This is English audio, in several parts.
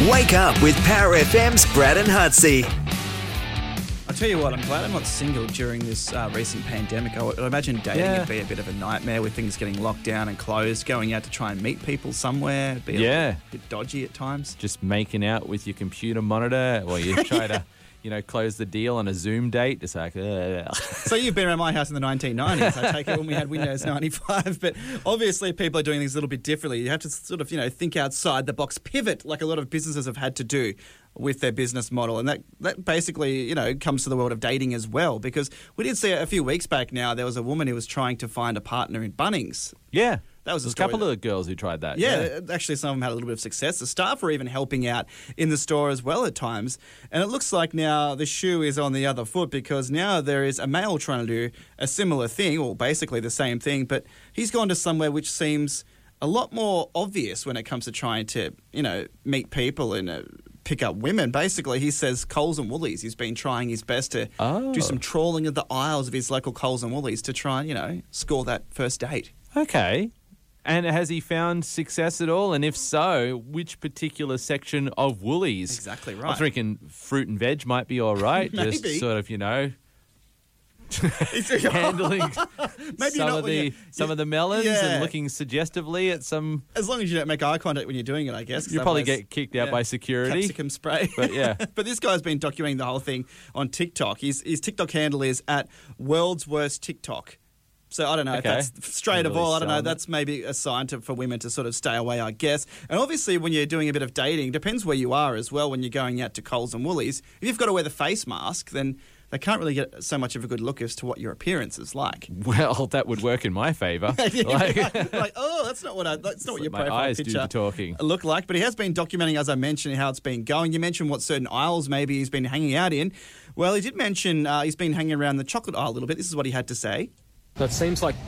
Wake up with Power FM's Brad and Hutsy. I'll tell you what, I'm glad I'm not single during this recent pandemic. I would imagine dating would be a bit of a nightmare with things getting locked down and closed, going out to try and meet people somewhere. It'd be a bit dodgy at times. Just making out with your computer monitor while you try to, close the deal on a Zoom date. Just like, So you've been around my house in the 1990s, I take it, when we had Windows 95. But obviously people are doing things a little bit differently. You have to sort of, think outside the box, pivot, like a lot of businesses have had to do with their business model. And that basically, comes to the world of dating as well. Because we did see a few weeks back now, there was a woman who was trying to find a partner in Bunnings. Yeah. That was a couple of girls who tried that. Yeah, actually some of them had a little bit of success. The staff were even helping out in the store as well at times. And it looks like now the shoe is on the other foot, because now there is a male trying to do a similar thing, or basically the same thing, but he's gone to somewhere which seems a lot more obvious when it comes to trying to, meet people and pick up women. Basically, he says Coles and Woolies. He's been trying his best to do some trawling of the aisles of his local Coles and Woolies to try and, score that first date. Okay. And has he found success at all? And if so, which particular section of Woolies? Exactly right. I'm thinking fruit and veg might be all right. Maybe. Just sort of, handling some of the melons and looking suggestively at some. As long as you don't make eye contact when you're doing it, I guess. You'll probably get kicked out by security. Capsicum spray. But yeah. But this guy's been documenting the whole thing on TikTok. His TikTok handle is at World's Worst TikTok. So I don't know if that's straight of all. I don't know. That's maybe a sign for women to sort of stay away, I guess. And obviously when you're doing a bit of dating, depends where you are as well when you're going out to Coles and Woolies. If you've got to wear the face mask, then they can't really get so much of a good look as to what your appearance is like. Well, that would work in my favour. That's not what your profile eyes picture do the talking. Look like. But he has been documenting, as I mentioned, how it's been going. You mentioned what certain aisles maybe he's been hanging out in. Well, he did mention he's been hanging around the chocolate aisle a little bit. This is what he had to say. So it seems like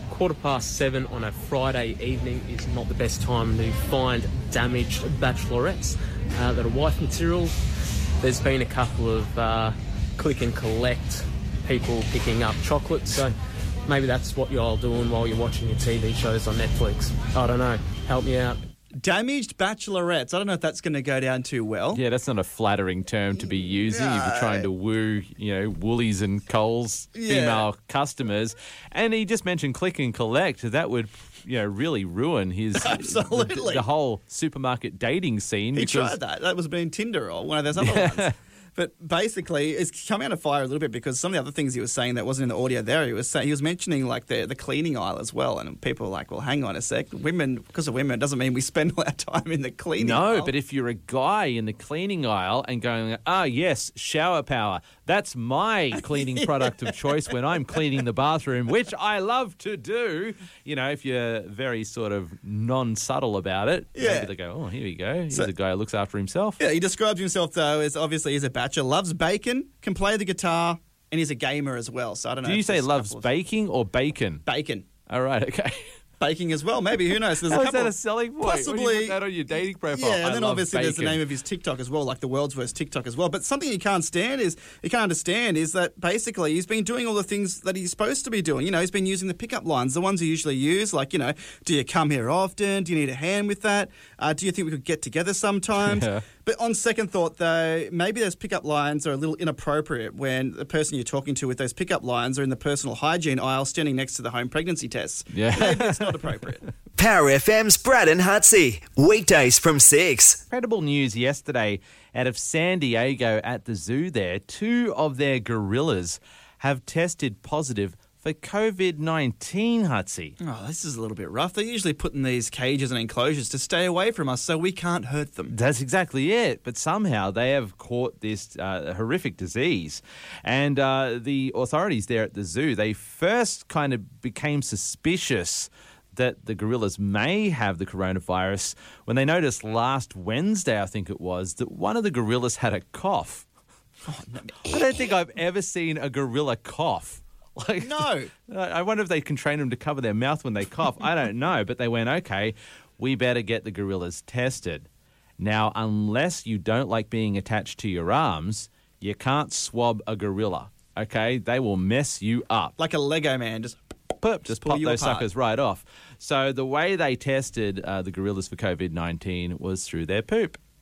7:15 on a Friday evening is not the best time to find damaged bachelorettes that are wife material. There's been a couple of click and collect people picking up chocolate, so maybe that's what you're all doing while you're watching your TV shows on Netflix. I don't know. Help me out. Damaged bachelorettes. I don't know if that's going to go down too well. Yeah, that's not a flattering term to be using if you're trying to woo, Woolies and Coles female customers. And he just mentioned click and collect. That would, really ruin his absolutely the whole supermarket dating scene. He tried that. That was being Tinder or one of those other ones. But basically, it's come out of fire a little bit because some of the other things he was saying that wasn't in the audio there, he was mentioning like the cleaning aisle as well. And people were like, well, hang on a sec. Because of women, it doesn't mean we spend all our time in the cleaning aisle. No, but if you're a guy in the cleaning aisle and going, yes, shower power, that's my cleaning product of choice when I'm cleaning the bathroom, which I love to do. If you're very sort of non-subtle about it, maybe they go, here we go. Here's a guy who looks after himself. Yeah, he describes himself, though, as obviously he's a bachelor, loves bacon, can play the guitar, and he's a gamer as well. So I don't know. Do you say loves baking or bacon? Bacon. All right, okay. Baking as well, maybe. Who knows? There's How a is couple, that a selling point? Possibly. When you put that on your dating profile. Yeah, and then obviously there's the bacon. name of his TikTok as well, like the World's Worst TikTok as well. But something he can't understand is that basically he's been doing all the things that he's supposed to be doing. He's been using the pickup lines, the ones he usually use, like, do you come here often? Do you need a hand with that? Do you think we could get together sometimes? Yeah. But on second thought, though, maybe those pickup lines are a little inappropriate when the person you're talking to with those pickup lines are in the personal hygiene aisle standing next to the home pregnancy tests. Yeah. Maybe it's not appropriate. Power FM's Brad and Hutsy. Weekdays from 6. Incredible news yesterday out of San Diego at the zoo there. 2 of their gorillas have tested positive for COVID-19, Hutsy. Oh, this is a little bit rough. They're usually put in these cages and enclosures to stay away from us so we can't hurt them. That's exactly it. But somehow they have caught this horrific disease. And the authorities there at the zoo, they first kind of became suspicious that the gorillas may have the coronavirus when they noticed last Wednesday, I think it was, that one of the gorillas had a cough. Oh, no. I don't think I've ever seen a gorilla cough. No. I wonder if they can train them to cover their mouth when they cough. I don't know. But they went, okay, we better get the gorillas tested. Now, unless you don't like being attached to your arms, you can't swab a gorilla, okay? They will mess you up. Like a Lego man, just pop you those apart. suckers right off. So the way they tested the gorillas for COVID-19 was through their poop.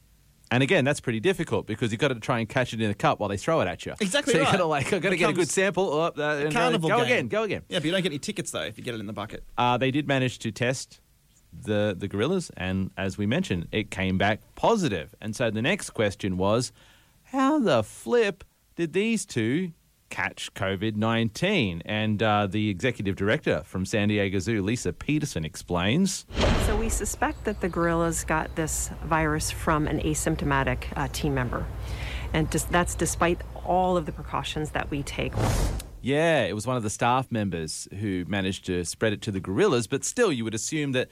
And again, that's pretty difficult because you've got to try and catch it in a cup while they throw it at you. Exactly so right. you've got to I've got to get a good sample. Carnival go game. again. Yeah, but you don't get any tickets, though, if you get it in the bucket. They did manage to test the gorillas, and as we mentioned, it came back positive. And so the next question was, how the flip did these two catch COVID-19? And the executive director from San Diego Zoo, Lisa Peterson, explains. So we suspect that the gorillas got this virus from an asymptomatic team member. And that's despite all of the precautions that we take. Yeah, it was one of the staff members who managed to spread it to the gorillas, but still you would assume that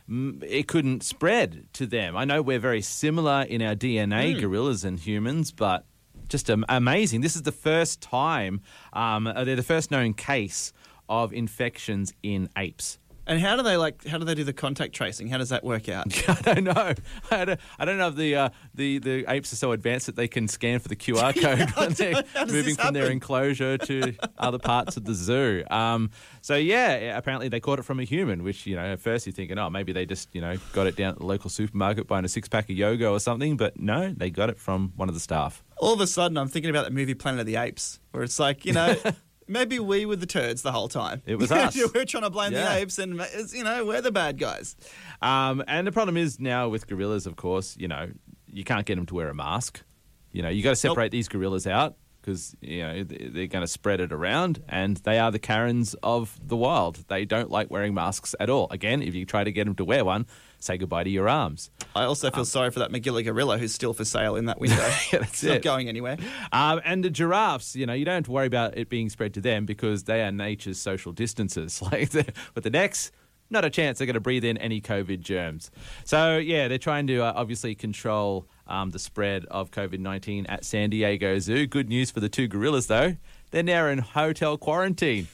it couldn't spread to them. I know we're very similar in our DNA, gorillas and humans, but just amazing. This is the first time, they're the first known case of infections in apes. And how do they do the contact tracing? How does that work out? I don't know. I don't know if the apes are so advanced that they can scan for the QR code when they're moving from their enclosure to other parts of the zoo. So yeah, apparently they caught it from a human, which, at first you're thinking, oh, maybe they just, got it down at the local supermarket buying a 6-pack of Yogo or something. But no, they got it from one of the staff. All of a sudden, I'm thinking about the movie Planet of the Apes, where it's like, maybe we were the turds the whole time. It was us. We're trying to blame the apes, and we're the bad guys. And the problem is now with gorillas, of course, you can't get them to wear a mask. You got to separate these gorillas out because they're going to spread it around, and they are the Karens of the wild. They don't like wearing masks at all. Again, if you try to get them to wear one, say goodbye to your arms. I also feel sorry for that Magilla gorilla who's still for sale in that window. Yeah, that's it's not going anywhere. And the giraffes, you don't have to worry about it being spread to them because they are nature's social distancers. But the necks, not a chance they're going to breathe in any COVID germs. So, yeah, they're trying to obviously control the spread of COVID-19 at San Diego Zoo. Good news for the two gorillas, though. They're now in hotel quarantine.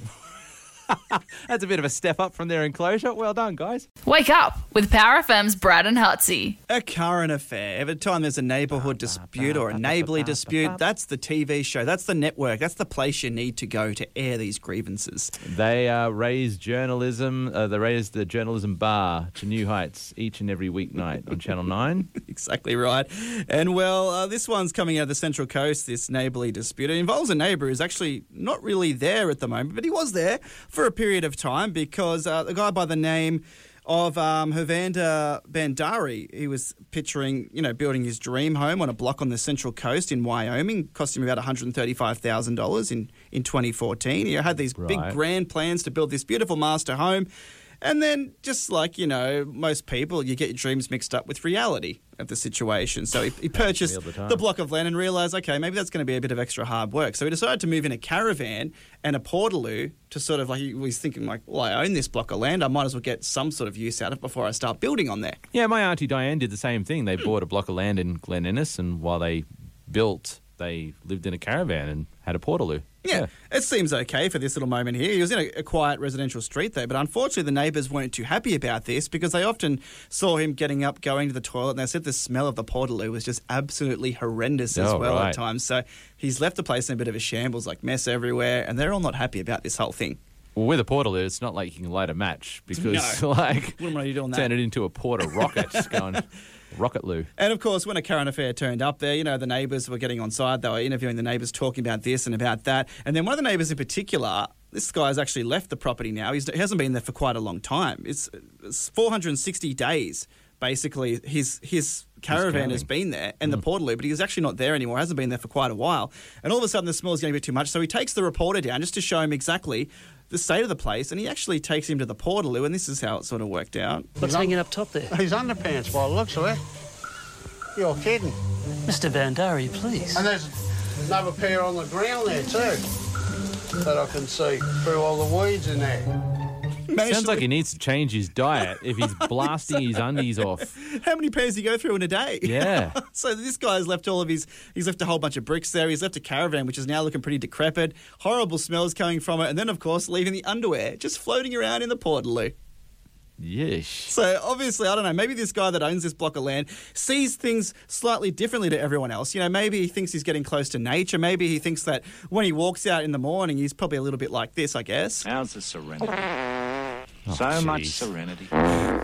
That's a bit of a step up from their enclosure. Well done, guys. Wake up with Power FM's Brad and Hutsy. A current affair. Every time there's a neighbourhood dispute or a neighbourly dispute, that's the TV show, that's the network, that's the place you need to go to air these grievances. They raise journalism. They raise the journalism bar to new heights each and every weeknight on Channel 9. Exactly right. And, this one's coming out of the Central Coast, this neighbourly dispute. It involves a neighbour who's actually not really there at the moment, but he was there for a period of time because a guy by the name of Hervander Bandari, he was picturing, building his dream home on a block on the Central Coast in Wyoming. Cost him about $135,000 in 2014. He had these big grand plans to build this beautiful master home. And then, just like, most people, you get your dreams mixed up with reality of the situation. So he purchased the block of land and realised, okay, maybe that's going to be a bit of extra hard work. So he decided to move in a caravan and a portaloo to sort of he was thinking I own this block of land. I might as well get some sort of use out of it before I start building on there. Yeah, my auntie Diane did the same thing. They bought a block of land in Glen Innes, and while they built, they lived in a caravan and had a portaloo. Yeah, it seems okay for this little moment here. He was in a quiet residential street there, but unfortunately the neighbours weren't too happy about this because they often saw him getting up, going to the toilet, and they said the smell of the portaloo was just absolutely horrendous as well at times. So he's left the place in a bit of a shambles, mess everywhere, and they're all not happy about this whole thing. Well, with a portaloo, it's not like you can light a match because, wouldn't want you doing that. Turn it into a porta rocket, just going rocket loo. And of course, when a current affair turned up there, the neighbours were getting on side. They were interviewing the neighbours, talking about this and about that. And then one of the neighbours in particular, this guy's actually left the property now. He hasn't been there for quite a long time. It's 460 days. Basically, his caravan has been there and the portaloo, but he's actually not there anymore. Hasn't been there for quite a while. And all of a sudden, the smell is getting a bit too much. So he takes the reporter down just to show him exactly the state of the place, and he actually takes him to the portaloo, and this is how it sort of worked out. What's hanging up top there? His underpants, by the looks of it. You're kidding. Mr. Bandari, please. And there's another pair on the ground there too, that I can see through all the weeds in there. Sounds like he needs to change his diet if he's blasting his undies off. How many pairs do you go through in a day? Yeah. So this guy's left he's left a whole bunch of bricks there. He's left a caravan, which is now looking pretty decrepit. Horrible smells coming from it. And then, of course, leaving the underwear just floating around in the portaloo. Yeesh. So obviously, I don't know, maybe this guy that owns this block of land sees things slightly differently to everyone else. Maybe he thinks he's getting close to nature. Maybe he thinks that when he walks out in the morning, he's probably a little bit like this, I guess. How's the serenity? Much serenity.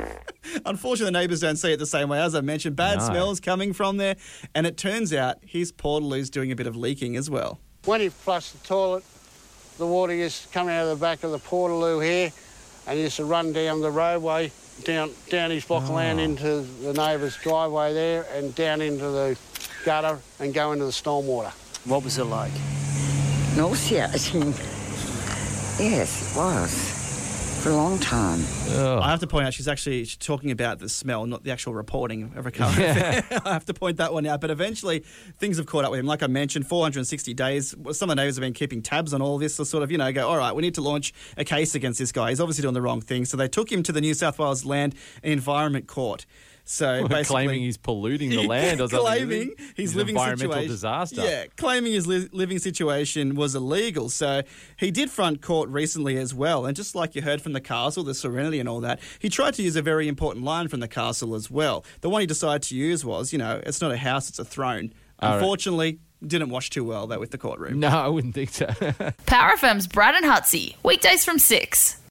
Unfortunately, the neighbours don't see it the same way. As I mentioned, bad smells coming from there. And it turns out his portaloo's doing a bit of leaking as well. When he flushed the toilet, the water used to come out of the back of the portaloo here and used to run down the roadway, down his block of land into the neighbour's driveway there and down into the gutter and go into the stormwater. What was it like? Nauseating. Yes, it was. For a long time. I have to point out she's talking about the smell, not the actual reporting of a current affair. I have to point that one out. But eventually, things have caught up with him. Like I mentioned, 460 days. Some of the neighbours have been keeping tabs on all this to sort of, go, all right, we need to launch a case against this guy. He's obviously doing the wrong thing. So they took him to the New South Wales Land and Environment Court. So basically, claiming he's polluting the land or something. Claiming his living environmental situation, disaster. Yeah, claiming his living situation was illegal. So he did front court recently as well. And just like you heard from the castle, the Serenity and all that, he tried to use a very important line from the castle as well. The one he decided to use was, it's not a house, it's a throne. Unfortunately, didn't wash too well, though, with the courtroom. No, I wouldn't think so. Power FM's Brad and Hutsy, weekdays from 6.